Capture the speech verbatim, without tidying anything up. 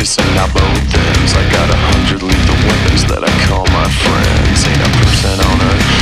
chasing out both ends. I got a hundred lethal weapons that I call my friends. Ain't a person on earth